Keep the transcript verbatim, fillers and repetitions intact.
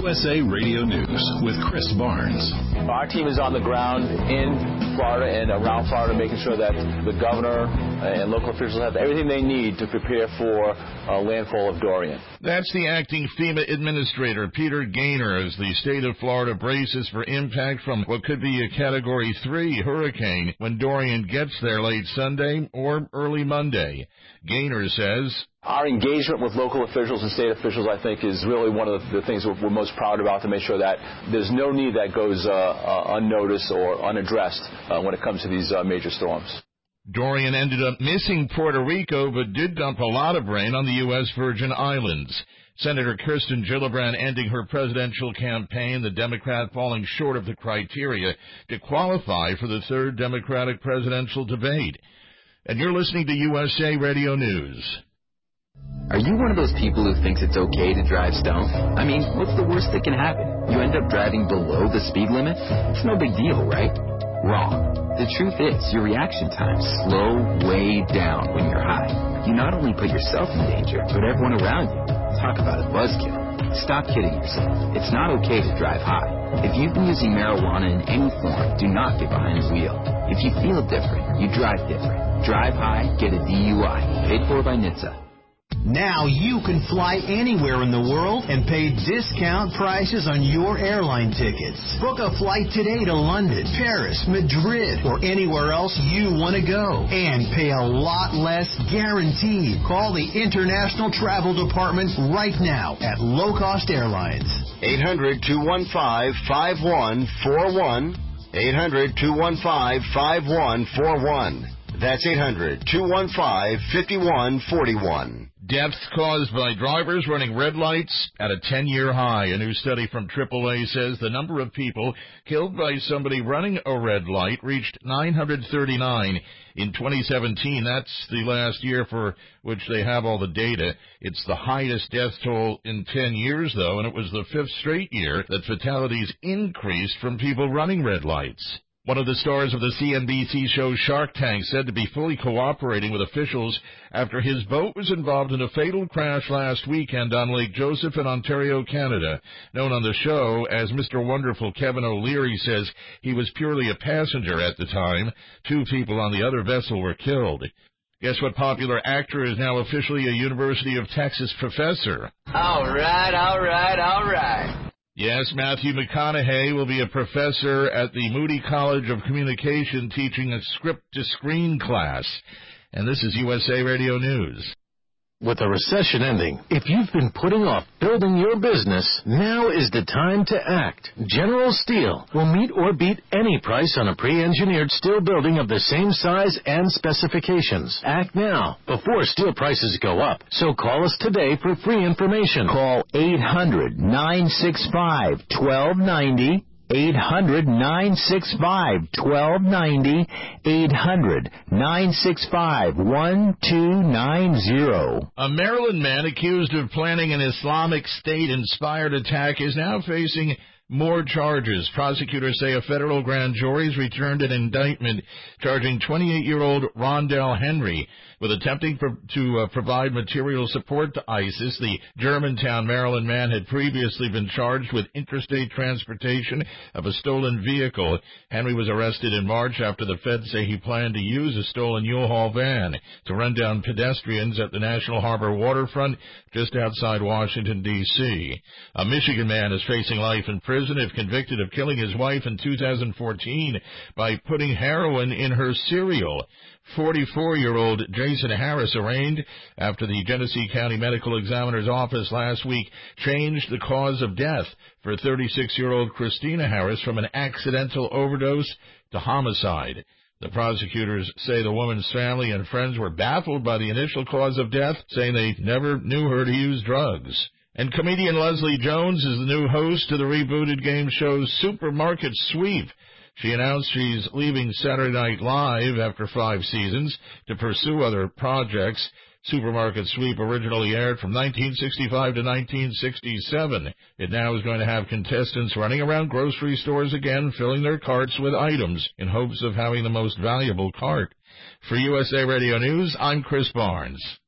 U S A Radio News with Chris Barnes. Our team is on the ground in Florida and around Florida, making sure that the governor and local officials have everything they need to prepare for a landfall of Dorian. That's the acting FEMA administrator, Peter Gaynor, as the state of Florida braces for impact from what could be a Category three hurricane when Dorian gets there late Sunday or early Monday. Gaynor says, our engagement with local officials and state officials, I think, is really one of the things we're most proud about, to make sure that there's no need that goes uh, uh, unnoticed or unaddressed uh, when it comes to these uh, major storms. Dorian ended up missing Puerto Rico, but did dump a lot of rain on the U S Virgin Islands. Senator Kirsten Gillibrand ending her presidential campaign, the Democrat falling short of the criteria to qualify for the third Democratic presidential debate. And you're listening to U S A Radio News. Are you one of those people who thinks it's okay to drive stoned? I mean, what's the worst that can happen? You end up driving below the speed limit? It's no big deal, right? Wrong. The truth is, your reaction times slow way down when you're high. You not only put yourself in danger, but everyone around you. Talk about a buzzkill. Stop kidding yourself. It's not okay to drive high. If you've been using marijuana in any form, do not get behind the wheel. If you feel different, you drive different. Drive high, get a D U I. Paid for by N H T S A. Now you can fly anywhere in the world and pay discount prices on your airline tickets. Book a flight today to London, Paris, Madrid, or anywhere else you want to go. And pay a lot less guaranteed. Call the International Travel Department right now at Low Cost Airlines. eight hundred, two one five, five one four one. eight hundred, two one five, five one four one. That's eight hundred, two one five, five one four one. Deaths caused by drivers running red lights at a ten-year high. A new study from triple A says the number of people killed by somebody running a red light reached nine hundred thirty-nine in twenty seventeen. That's the last year for which they have all the data. It's the highest death toll in ten years, though, and it was the fifth straight year that fatalities increased from people running red lights. One of the stars of the C N B C show Shark Tank said to be fully cooperating with officials after his boat was involved in a fatal crash last weekend on Lake Joseph in Ontario, Canada. Known on the show as Mister Wonderful, Kevin O'Leary says he was purely a passenger at the time. Two people on the other vessel were killed. Guess what popular actor is now officially a University of Texas professor? All right, all right, all right. Yes, Matthew McConaughey will be a professor at the Moody College of Communication teaching a script-to-screen class. And this is U S A Radio News. With the recession ending, if you've been putting off building your business, now is the time to act. General Steel will meet or beat any price on a pre-engineered steel building of the same size and specifications. Act now, before steel prices go up. So call us today for free information. Call eight hundred, nine six five, one two nine zero. eight hundred, nine six five, one two nine zero. eight hundred, nine six five, one two nine zero. A Maryland man accused of planning an Islamic State-inspired attack is now facing more charges. Prosecutors say a federal grand jury has returned an indictment charging twenty-eight-year-old Rondell Henry with attempting pro- to uh, provide material support to ISIS. The Germantown, Maryland man had previously been charged with interstate transportation of a stolen vehicle. Henry was arrested in March after the feds say he planned to use a stolen U-Haul van to run down pedestrians at the National Harbor waterfront just outside Washington, D C A Michigan man is facing life in prison if convicted of killing his wife in two thousand fourteen by putting heroin in her cereal. forty-four-year-old Jason Harris arraigned after the Genesee County Medical Examiner's Office last week changed the cause of death for thirty-six-year-old Christina Harris from an accidental overdose to homicide. The prosecutors say the woman's family and friends were baffled by the initial cause of death, saying they never knew her to use drugs. And comedian Leslie Jones is the new host to the rebooted game show Supermarket Sweep. She announced she's leaving Saturday Night Live after five seasons to pursue other projects. Supermarket Sweep originally aired from nineteen sixty-five to nineteen sixty-seven. It now is going to have contestants running around grocery stores again, filling their carts with items in hopes of having the most valuable cart. For U S A Radio News, I'm Chris Barnes.